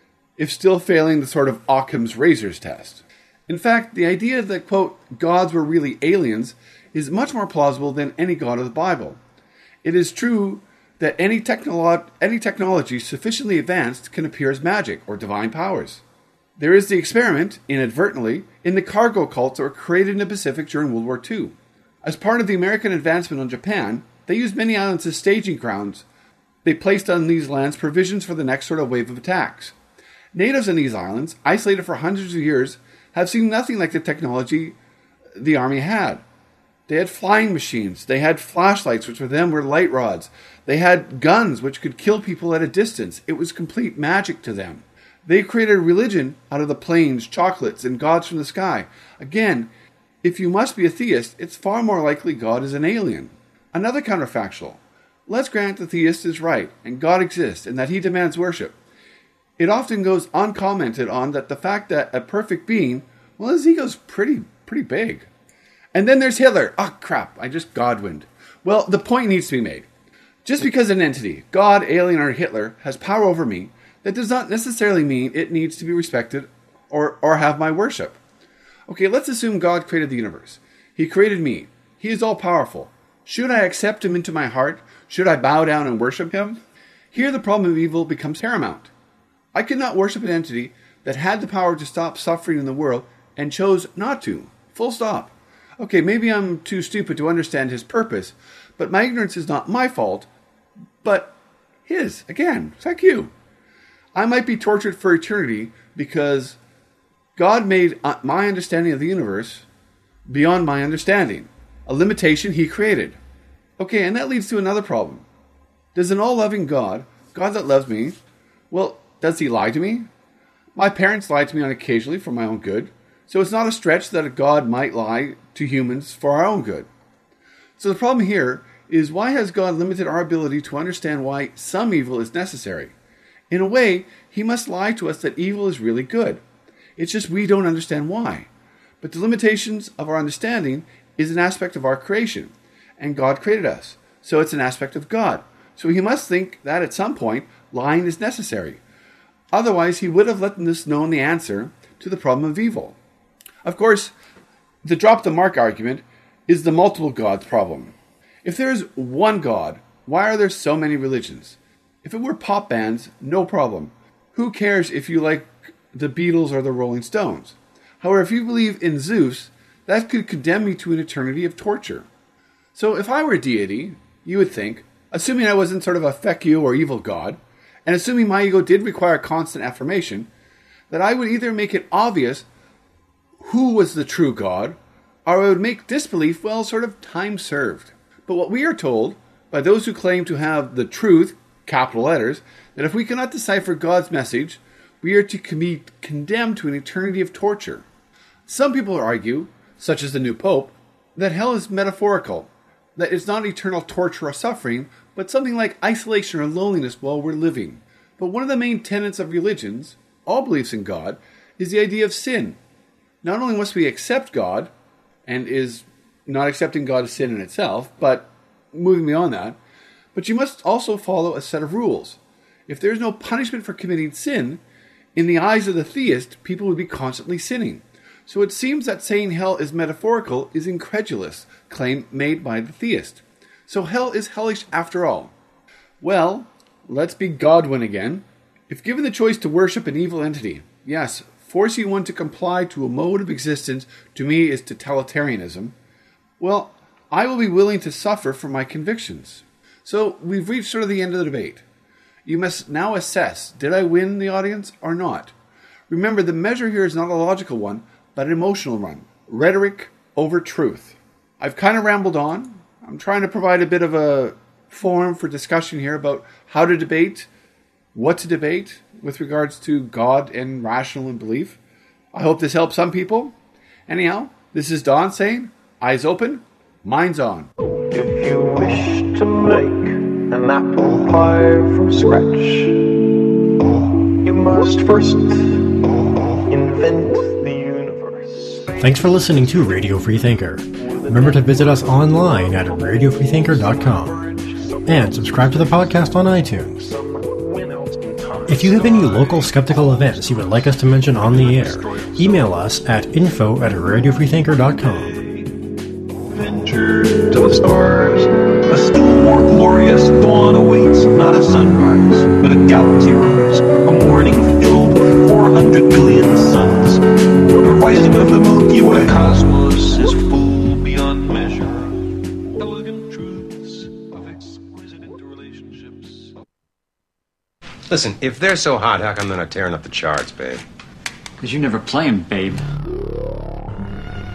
if still failing the sort of Occam's razors test. In fact, the idea that, quote, gods were really aliens is much more plausible than any god of the Bible. It is true that any technology sufficiently advanced can appear as magic or divine powers. There is the experiment, inadvertently, in the cargo cults that were created in the Pacific during World War II. As part of the American advancement on Japan, they used many islands as staging grounds. They placed on these lands provisions for the next sort of wave of attacks. Natives on these islands, isolated for hundreds of years, have seen nothing like the technology the army had. They had flying machines. They had flashlights, which for them were light rods. They had guns, which could kill people at a distance. It was complete magic to them. They created a religion out of the plains, chocolates, and gods from the sky. Again, if you must be a theist, it's far more likely God is an alien. Another counterfactual. Let's grant the theist is right, and God exists, and that he demands worship. It often goes uncommented on that the fact that a perfect being, well, his ego's pretty big. And then there's Hitler. Oh, crap, I just Godwined. Well, the point needs to be made. Just because an entity, God, alien, or Hitler, has power over me, that does not necessarily mean it needs to be respected or have my worship. Okay, let's assume God created the universe. He created me. He is all-powerful. Should I accept him into my heart? Should I bow down and worship him? Here the problem of evil becomes paramount. I could not worship an entity that had the power to stop suffering in the world and chose not to. Full stop. Okay, maybe I'm too stupid to understand his purpose, but my ignorance is not my fault, but his. Again, thank you. I might be tortured for eternity because God made my understanding of the universe beyond my understanding, a limitation he created. Okay, and that leads to another problem. Does an all-loving God that loves me, well, does he lie to me? My parents lied to me occasionally for my own good, so it's not a stretch that a God might lie to humans for our own good. So the problem here is, why has God limited our ability to understand why some evil is necessary? In a way, he must lie to us that evil is really good. It's just we don't understand why. But the limitations of our understanding is an aspect of our creation, and God created us, so it's an aspect of God. So he must think that at some point, lying is necessary. Otherwise, he would have let us know the answer to the problem of evil. Of course, the drop the mark argument is the multiple gods problem. If there is one God, why are there so many religions? If it were pop bands, no problem. Who cares if you like the Beatles or the Rolling Stones? However, if you believe in Zeus, that could condemn me to an eternity of torture. So if I were a deity, you would think, assuming I wasn't sort of a feck you or evil god, and assuming my ego did require constant affirmation, that I would either make it obvious who was the true God, or I would make disbelief, well, sort of time served. But what we are told by those who claim to have the truth, capital letters, that if we cannot decipher God's message, we are to be condemned to an eternity of torture. Some people argue, such as the new Pope, that hell is metaphorical, that it's not eternal torture or suffering, but something like isolation or loneliness while we're living. But one of the main tenets of religions, all beliefs in God, is the idea of sin. Not only must we accept God, and is not accepting God as sin in itself, but moving beyond that, but you must also follow a set of rules. If there is no punishment for committing sin, in the eyes of the theist, people would be constantly sinning. So it seems that saying hell is metaphorical is incredulous claim made by the theist. So hell is hellish after all. Well, let's be Godwin again. If given the choice to worship an evil entity, yes, forcing one to comply to a mode of existence to me is totalitarianism, well, I will be willing to suffer for my convictions. So we've reached sort of the end of the debate. You must now assess, did I win the audience or not? Remember, the measure here is not a logical one, but an emotional one. Rhetoric over truth. I've kind of rambled on. I'm trying to provide a bit of a forum for discussion here about how to debate, what to debate with regards to God and rational and belief. I hope this helps some people. Anyhow, this is Don saying, eyes open, minds on. If you wish to make an apple pie from scratch, you must first invent the universe. Thanks for listening to Radio Free Thinker. Remember to visit us online at radiofreethinker.com and subscribe to the podcast on iTunes. If you have any local skeptical events you would like us to mention on the air, email us at info@radiofreethinker.com. Venture to the stars. A still more glorious dawn awaits, not a sunrise, but a galaxy rise. A morning filled with 400 billion suns. The rising of the Milky Way. The cosmos is full beyond measure. Elegant truths of exquisite interrelationships. Listen, if they're so hot, how come they're not tearing up the charts, babe? Because you never play 'em, babe.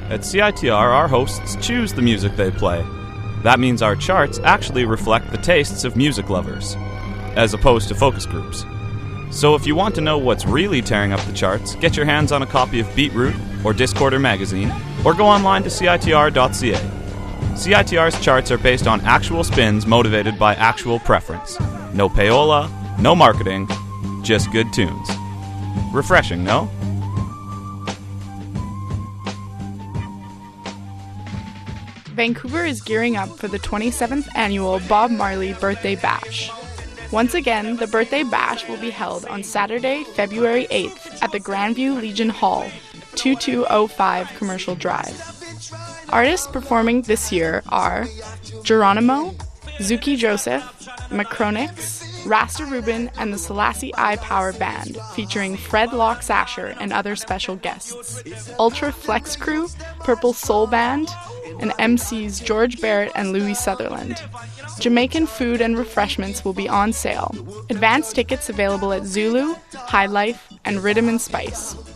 At CITR, our hosts choose the music they play. That means our charts actually reflect the tastes of music lovers, as opposed to focus groups. So if you want to know what's really tearing up the charts, get your hands on a copy of Beatroot or Discorder magazine, or go online to CITR.ca. CITR's charts are based on actual spins motivated by actual preference. No payola, no marketing, just good tunes. Refreshing, no? Vancouver is gearing up for the 27th annual Bob Marley Birthday Bash. Once again, the Birthday Bash will be held on Saturday, February 8th at the Grandview Legion Hall, 2205 Commercial Drive. Artists performing this year are Geronimo, Zuki Joseph, Macronix, Rasta Rubin, and the Selassie I Power Band, featuring Fred Locke Sasher and other special guests, Ultra Flex Crew, Purple Soul Band, and MCs George Barrett and Louis Sutherland. Jamaican food and refreshments will be on sale. Advance tickets available at Zulu, High Life, and Rhythm and Spice.